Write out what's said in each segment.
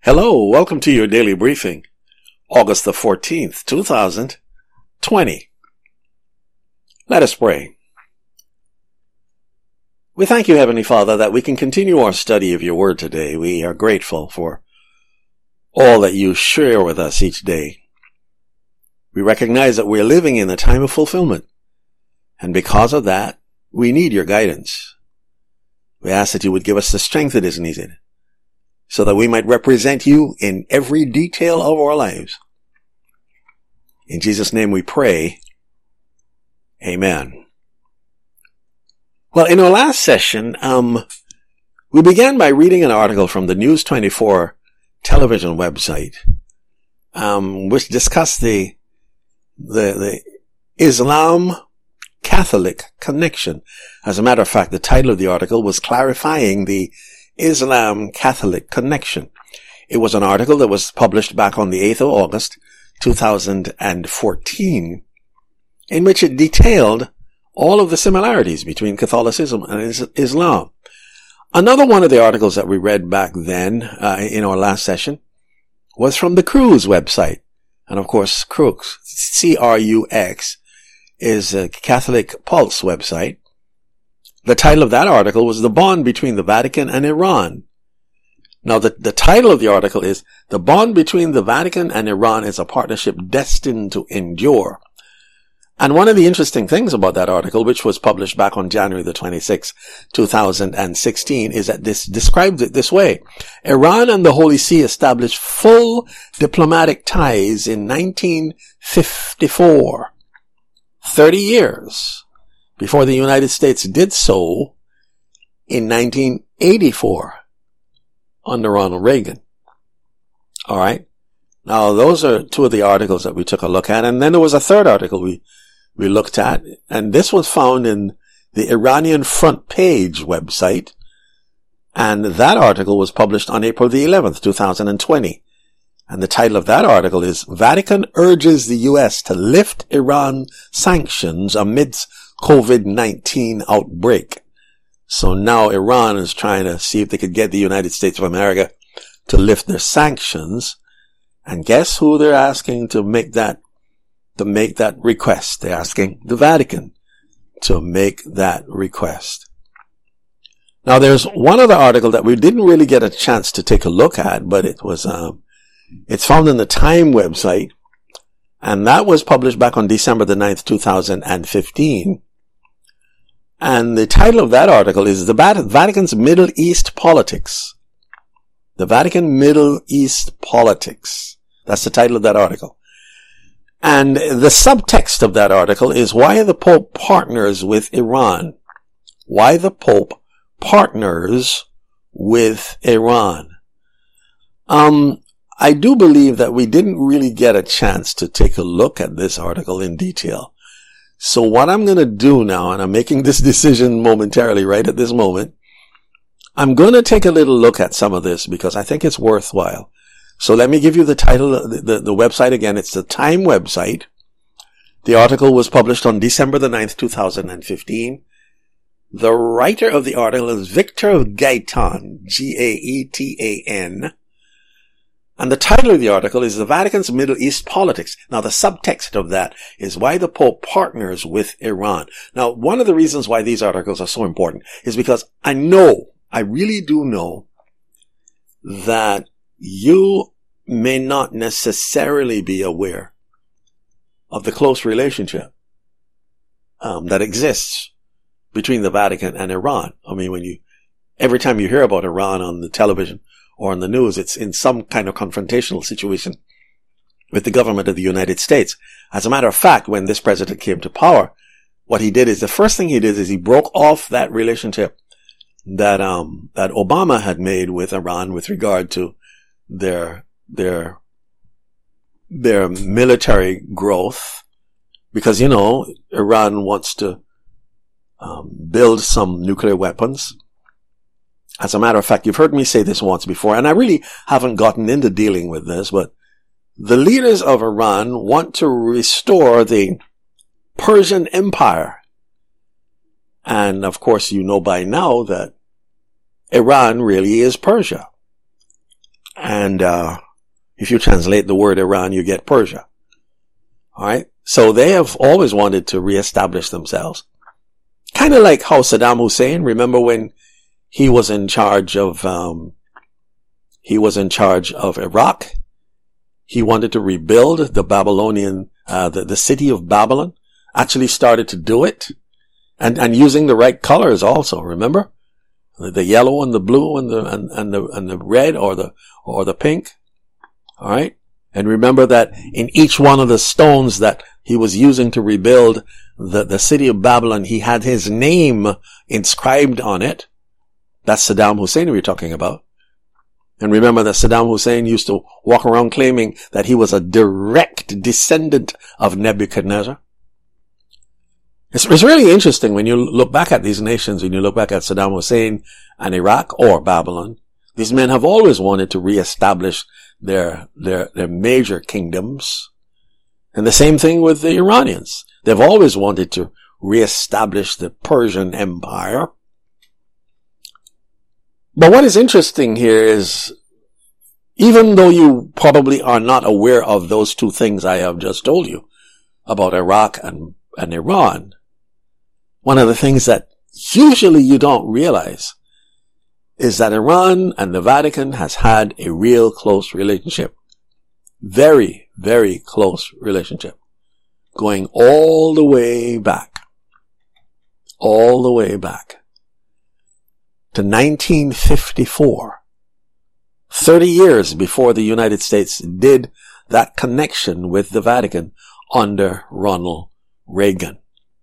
Hello, welcome to your daily briefing, August the 14th, 2020. Let us pray. We thank you, Heavenly Father, that we can continue our study of your word today. We are grateful for all that you share with us each day. We recognize that we're living in a time of fulfillment, and because of that, we need your guidance. We ask that you would give us the strength that is needed, so that we might represent you in every detail of our lives. In Jesus' name we pray. Amen. Well, in our last session, we began by reading an article from the News 24 television website, which discussed the Islam Catholic connection. As a matter of fact, the title of the article was clarifying the Islam Catholic connection. It was an article that was published back on the 8th of August, 2014, in which it detailed all of the similarities between Catholicism and Islam. Another one of the articles that we read back then, in our last session, was from the Crux website. And of course, Crux, C-R-U-X, is a Catholic Pulse website. The title of that article was The Bond Between the Vatican and Iran. Now, the title of the article is The Bond Between the Vatican and Iran is a Partnership Destined to Endure. And one of the interesting things about that article, which was published back on January the 26th, 2016, is that this describes it this way. Iran and the Holy See established full diplomatic ties in 1954. 30 years before the United States did so in 1984 under Ronald Reagan. All right. Now, those are two of the articles that we took a look at. And then there was a third article we looked at. And this was found in the Iranian Front Page website. And that article was published on April the 11th, 2020. And the title of that article is Vatican Urges the U.S. to Lift Iran Sanctions Amidst COVID-19 Outbreak. So now Iran is trying to see if they could get the United States of America to lift their sanctions. And guess who they're asking to make that request? They're asking the Vatican to make that request. Now there's one other article that we didn't really get a chance to take a look at, but it was, it's found in the Time website, and that was published back on December the 9th, 2015. And the title of that article is The Vatican's Middle East Politics. The Vatican Middle East Politics. That's the title of that article. And the subtext of that article is why the Pope partners with Iran. Why the Pope partners with Iran. I do believe that we didn't really get a chance to take a look at this article in detail. So what I'm going to do now, and I'm making this decision momentarily right at this moment, I'm going to take a little look at some of this because I think it's worthwhile. So let me give you the title, the website again. It's the Time website. The article was published on December the 9th, 2015. The writer of the article is Victor Gaetan, Gaetan. And the title of the article is The Vatican's Middle East Politics. Now, the subtext of that is why the Pope partners with Iran. Now, one of the reasons why these articles are so important is because I really do know that you may not necessarily be aware of the close relationship that exists between the Vatican and Iran. I mean, every time you hear about Iran on the television or on the news, it's in some kind of confrontational situation with the government of the United States. As a matter of fact, when this president came to power, what he did is, the first thing he did is he broke off that relationship that Obama had made with Iran with regard to their military growth. Because, Iran wants to build some nuclear weapons. As a matter of fact, you've heard me say this once before, and I really haven't gotten into dealing with this, but the leaders of Iran want to restore the Persian Empire. And of course, you know by now that Iran really is Persia. And if you translate the word Iran, you get Persia. All right. So they have always wanted to reestablish themselves. Kind of like how Saddam Hussein, remember when he was in charge of Iraq? He wanted to rebuild the Babylonian, the city of Babylon, actually started to do it. And using the right colors also, remember? The yellow and the blue and the red or the pink. All right. And remember that in each one of the stones that he was using to rebuild the city of Babylon, he had his name inscribed on it. That's Saddam Hussein we're talking about. And remember that Saddam Hussein used to walk around claiming that he was a direct descendant of Nebuchadnezzar. It's really interesting when you look back at these nations, when you look back at Saddam Hussein and Iraq or Babylon. These men have always wanted to reestablish their major kingdoms. And the same thing with the Iranians. They've always wanted to reestablish the Persian Empire. But what is interesting here is, even though you probably are not aware of those two things I have just told you about Iraq and Iran, one of the things that usually you don't realize is that Iran and the Vatican has had a real close relationship. Very, very close relationship. Going all the way back. All the way back to 1954. 30 years before the United States did that connection with the Vatican under Ronald Reagan.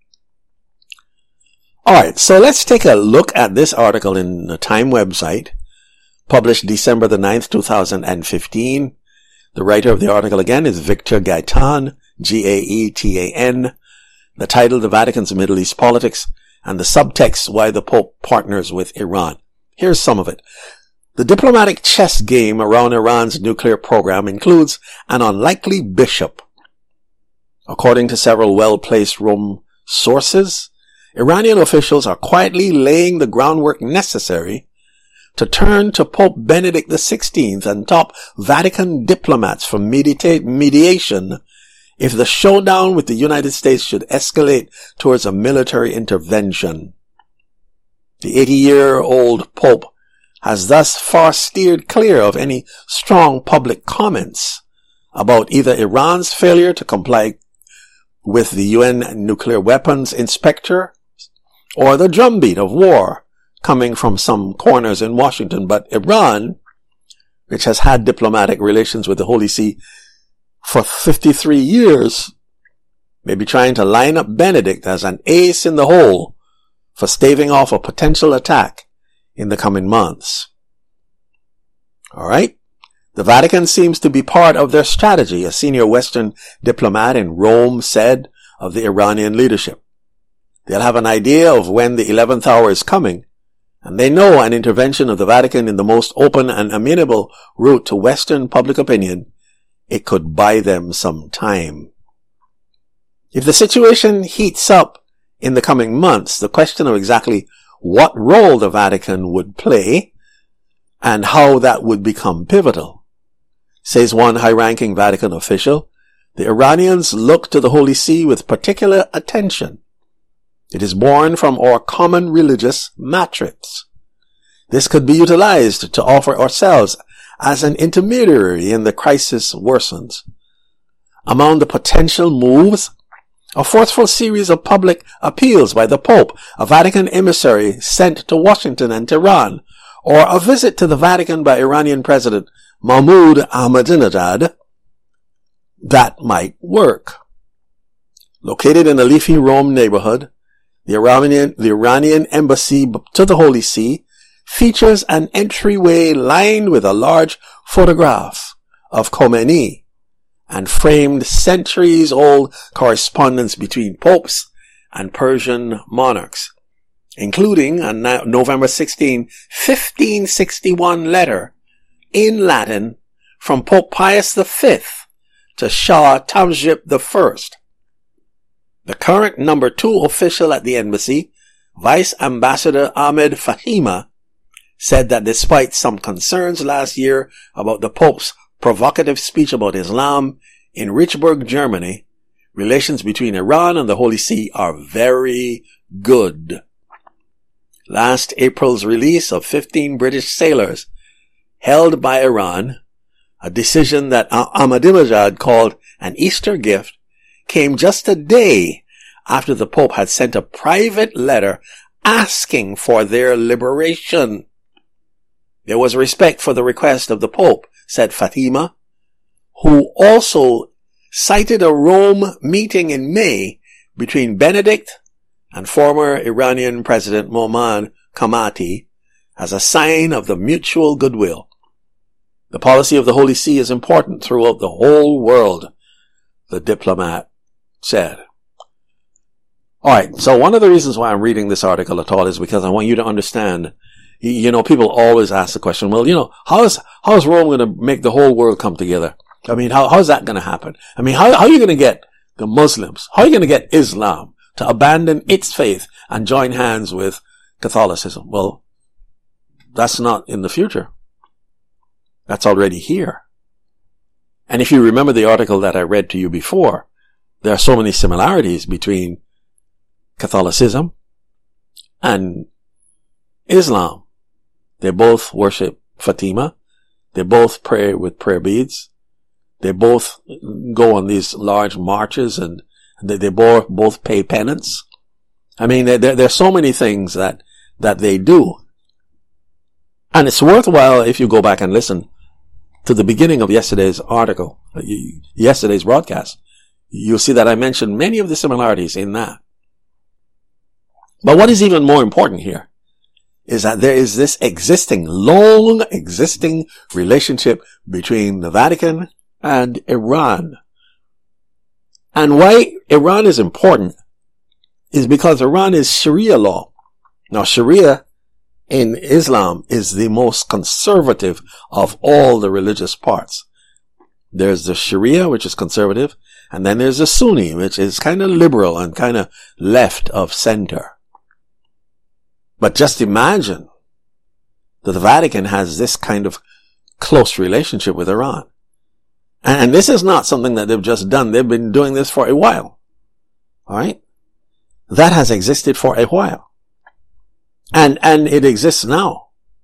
Alright, so let's take a look at this article in the Time website, published December the 9th, 2015. The writer of the article again is Victor Gaetan, Gaetan. The title, The Vatican's Middle East Politics, and the subtext, Why the Pope Partners with Iran. Here's some of it. The diplomatic chess game around Iran's nuclear program includes an unlikely bishop. According to several well-placed Rome sources, Iranian officials are quietly laying the groundwork necessary to turn to Pope Benedict XVI and top Vatican diplomats for mediation if the showdown with the United States should escalate towards a military intervention. The 80-year-old Pope has thus far steered clear of any strong public comments about either Iran's failure to comply with the UN nuclear weapons inspector or the drumbeat of war coming from some corners in Washington. But Iran, which has had diplomatic relations with the Holy See for 53 years, may be trying to line up Benedict as an ace in the hole for staving off a potential attack in the coming months. Alright? The Vatican seems to be part of their strategy, a senior Western diplomat in Rome said of the Iranian leadership. They'll have an idea of when the 11th hour is coming, and they know an intervention of the Vatican in the most open and amenable route to Western public opinion, it could buy them some time. If the situation heats up in the coming months, the question of exactly what role the Vatican would play and how that would become pivotal. Says one high-ranking Vatican official, the Iranians look to the Holy See with particular attention. It is born from our common religious matrix. This could be utilized to offer ourselves as an intermediary in the crisis worsens. Among the potential moves, a forceful series of public appeals by the Pope, a Vatican emissary sent to Washington and Tehran, or a visit to the Vatican by Iranian President Mahmoud Ahmadinejad, that might work. Located in a leafy Rome neighborhood, the Iranian embassy to the Holy See features an entryway lined with a large photograph of Khomeini and framed centuries-old correspondence between popes and Persian monarchs, including a November 16, 1561 letter in Latin from Pope Pius V to Shah Tamjid I. The current number 2 official at the embassy, Vice Ambassador Ahmed Fahima, said that despite some concerns last year about the Pope's provocative speech about Islam in Richburg, Germany, relations between Iran and the Holy See are very good. Last April's release of 15 British sailors held by Iran, a decision that Ahmadinejad called an Easter gift, came just a day after the Pope had sent a private letter asking for their liberation. There was respect for the request of the Pope, said Fatima, who also cited a Rome meeting in May between Benedict and former Iranian President Mohammad Khamati as a sign of the mutual goodwill. The policy of the Holy See is important throughout the whole world, the diplomat said. Alright, so one of the reasons why I'm reading this article at all is because I want you to understand, people always ask the question, well, how is Rome going to make the whole world come together? I mean, how is that going to happen? I mean, how are you going to get the Muslims, how are you going to get Islam to abandon its faith and join hands with Catholicism? Well, that's not in the future. That's already here. And if you remember the article that I read to you before, there are so many similarities between Catholicism and Islam. They both worship Fatima. They both pray with prayer beads. They both go on these large marches and they both pay penance. I mean, there's so many things that they do. And it's worthwhile if you go back and listen to the beginning of yesterday's article, yesterday's broadcast. You'll see that I mentioned many of the similarities in that. But what is even more important here is that there is this long existing relationship between the Vatican and Iran. And why Iran is important is because Iran is Sharia law. Now, Sharia in Islam is the most conservative of all the religious parts. There's the Sharia, which is conservative, and then there's the Sunni, which is kind of liberal and kind of left of center. But just imagine that the Vatican has this kind of close relationship with Iran. And this is not something that they've just done. They've been doing this for a while. Alright? That has existed for a while. And it exists now.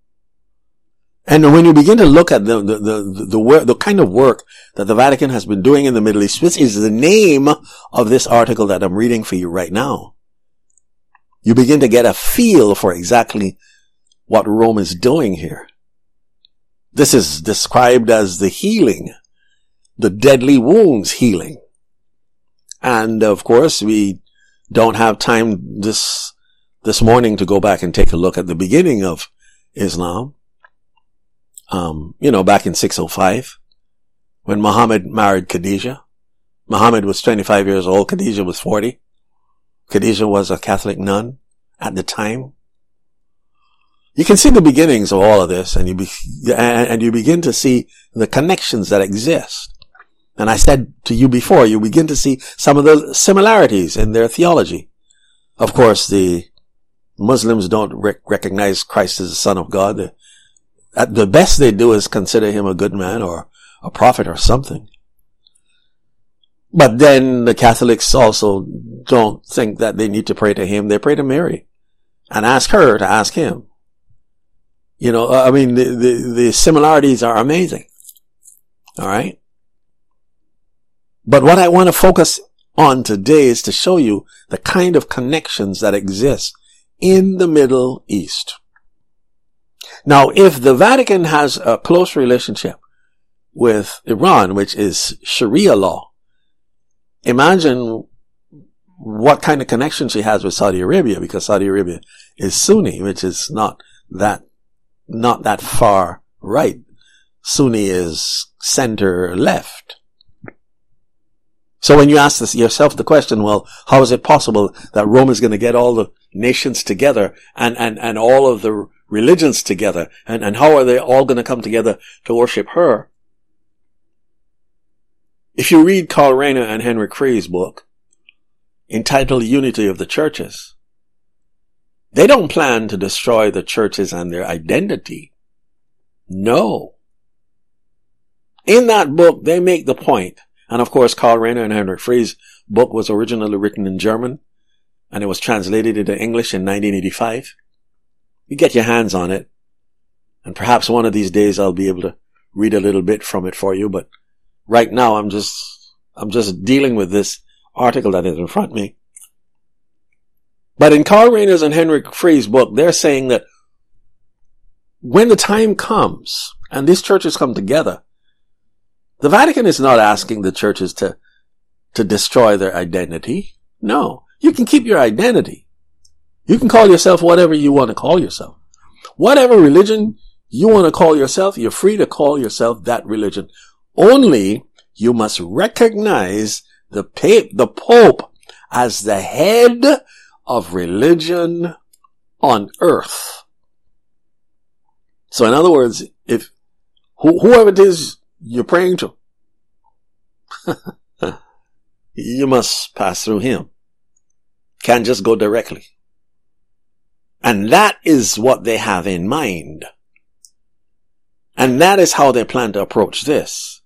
And when you begin to look at the kind of work that the Vatican has been doing in the Middle East, which is the name of this article that I'm reading for you right now, you begin to get a feel for exactly what Rome is doing here. This is described as the healing, the deadly wounds healing. And of course, we don't have time this morning to go back and take a look at the beginning of Islam. Back in 605, when Muhammad married Khadijah. Muhammad was 25 years old. Khadijah was 40. Khadijah was a Catholic nun at the time. You can see the beginnings of all of this, and you begin to see the connections that exist. And I said to you before, you begin to see some of the similarities in their theology. Of course, the Muslims don't recognize Christ as the Son of God. The best they do is consider him a good man or a prophet or something. But then the Catholics also don't think that they need to pray to him. They pray to Mary and ask her to ask him. The similarities are amazing. All right. But what I want to focus on today is to show you the kind of connections that exist in the Middle East. Now, if the Vatican has a close relationship with Iran, which is Sharia law, imagine what kind of connection she has with Saudi Arabia, because Saudi Arabia is Sunni, which is not that far right. Sunni is center left. So when you ask yourself the question, well, how is it possible that Rome is going to get all the nations together and all of the religions together, and how are they all going to come together to worship her? If you read Karl Rahner and Henry Crie's book, entitled Unity of the Churches, They don't plan to destroy the churches and their identity. No. In that book, they make the point, and of course, Karl Rahner and Heinrich Free's book was originally written in German, and it was translated into English in 1985. You get your hands on it, and perhaps one of these days I'll be able to read a little bit from it for you, but right now I'm just dealing with this article that is in front of me. But in Karl Rahner's and Heinrich Free's book, they're saying that when the time comes and these churches come together, the Vatican is not asking the churches to destroy their identity. No, you can keep your identity. You can call yourself whatever you want to call yourself. Whatever religion you want to call yourself, you're free to call yourself that religion. Only you must recognize the Pope as the head of religion on earth. So in other words, if whoever it is you're praying to, you must pass through him. Can't just go directly. And that is what they have in mind. And that is how they plan to approach this.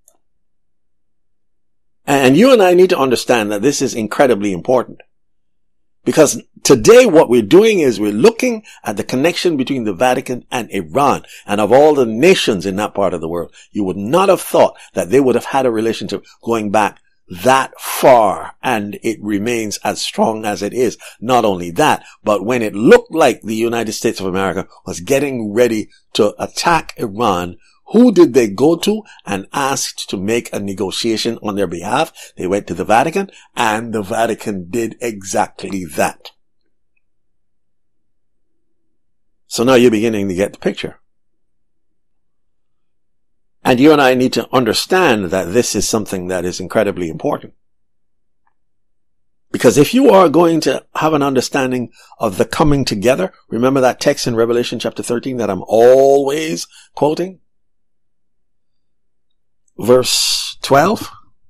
And you and I need to understand that this is incredibly important. Because today what we're doing is we're looking at the connection between the Vatican and Iran. And of all the nations in that part of the world, you would not have thought that they would have had a relationship going back that far. And it remains as strong as it is. Not only that, but when it looked like the United States of America was getting ready to attack Iran, who did they go to and asked to make a negotiation on their behalf? They went to the Vatican, and the Vatican did exactly that. So now you're beginning to get the picture. And you and I need to understand that this is something that is incredibly important. Because if you are going to have an understanding of the coming together, remember that text in Revelation chapter 13 that I'm always quoting? Verse 12,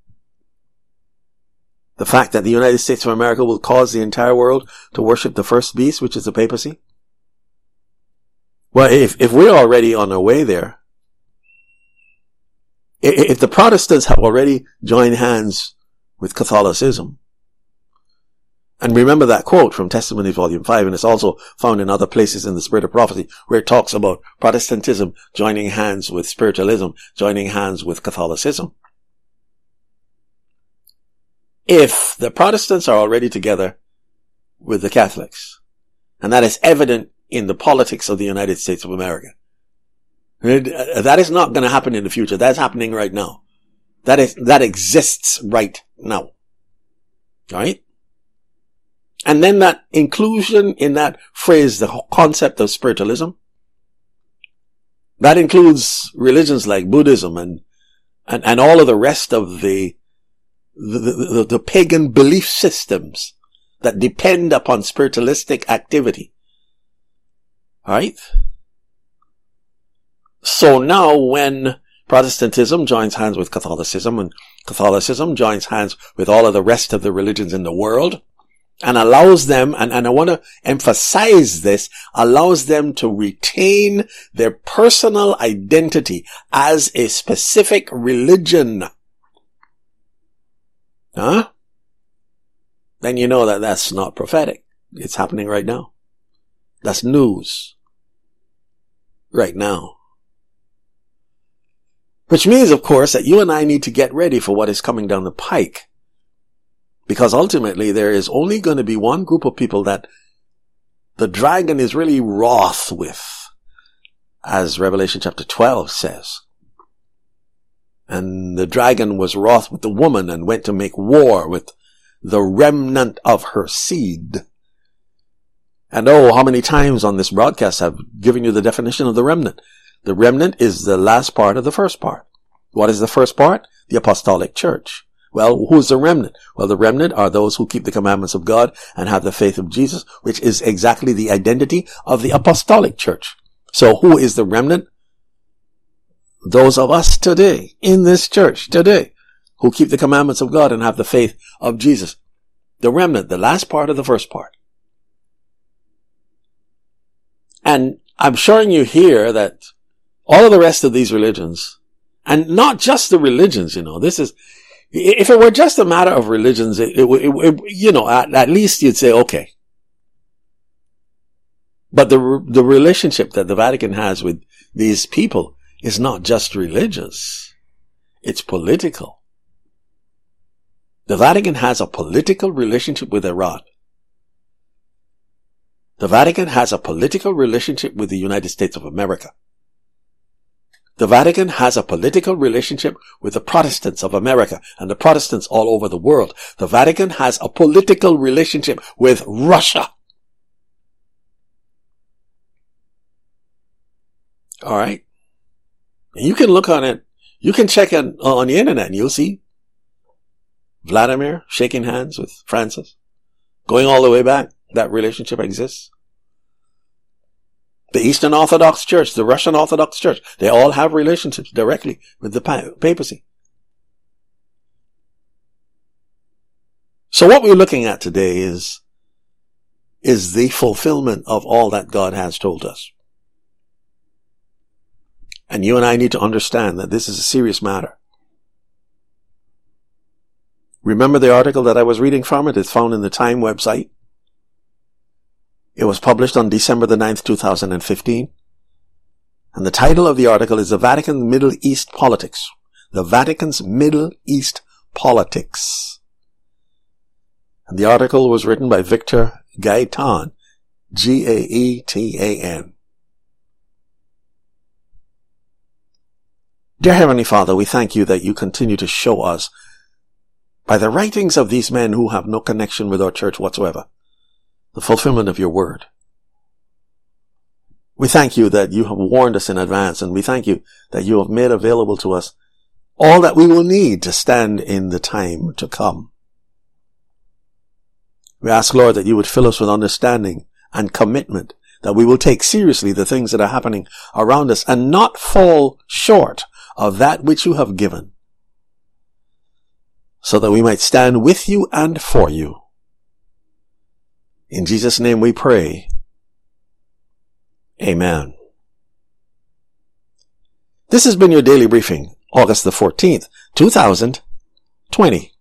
the fact that the United States of America will cause the entire world to worship the first beast, which is the papacy. Well, if we're already on our way there, if the Protestants have already joined hands with Catholicism, and remember that quote from Testimonies Volume 5, and it's also found in other places in the Spirit of Prophecy, where it talks about Protestantism joining hands with spiritualism, joining hands with Catholicism. If the Protestants are already together with the Catholics, and that is evident in the politics of the United States of America, that is not going to happen in the future. That's happening right now. That exists right now. All right? And then that inclusion in that phrase, the concept of spiritualism, that includes religions like Buddhism and all of the rest of the pagan belief systems that depend upon spiritualistic activity. All right? So now when Protestantism joins hands with Catholicism and Catholicism joins hands with all of the rest of the religions in the world, and allows them, and I want to emphasize this, allows them to retain their personal identity as a specific religion. Then you know that that's not prophetic. It's happening right now. That's news. Right now. Which means, of course, that you and I need to get ready for what is coming down the pike. Because ultimately there is only going to be one group of people that the dragon is really wroth with, as Revelation chapter 12 says. And the dragon was wroth with the woman and went to make war with the remnant of her seed. And how many times on this broadcast I've given you the definition of the remnant. The remnant is the last part of the first part. What is the first part? The apostolic church. Well, who's the remnant? Well, the remnant are those who keep the commandments of God and have the faith of Jesus, which is exactly the identity of the apostolic church. So who is the remnant? Those of us today, in this church today, who keep the commandments of God and have the faith of Jesus. The remnant, the last part of the first part. And I'm showing you here that all of the rest of these religions, and not just the religions, this is, if it were just a matter of religions, at least you'd say, okay. But the relationship that the Vatican has with these people is not just religious. It's political. The Vatican has a political relationship with Iran. The Vatican has a political relationship with the United States of America. The Vatican has a political relationship with the Protestants of America and the Protestants all over the world. The Vatican has a political relationship with Russia. All right. And you can look on it. You can check it on the internet and you'll see Vladimir shaking hands with Francis. Going all the way back. That relationship exists. The Eastern Orthodox Church, the Russian Orthodox Church, they all have relationships directly with the papacy. So what we're looking at today is the fulfillment of all that God has told us. And you and I need to understand that this is a serious matter. Remember the article that I was reading from? It is found in the Time website. It was published on December the 9th, 2015. And the title of the article is The Vatican Middle East Politics. The Vatican's Middle East Politics. And the article was written by Victor Gaetan, Gaetan. Dear Heavenly Father, we thank you that you continue to show us by the writings of these men who have no connection with our church whatsoever, the fulfillment of your word. We thank you that you have warned us in advance, and we thank you that you have made available to us all that we will need to stand in the time to come. We ask, Lord, that you would fill us with understanding and commitment, that we will take seriously the things that are happening around us and not fall short of that which you have given, so that we might stand with you and for you. In Jesus' name we pray. Amen. This has been your daily briefing, August the 14th, 2020.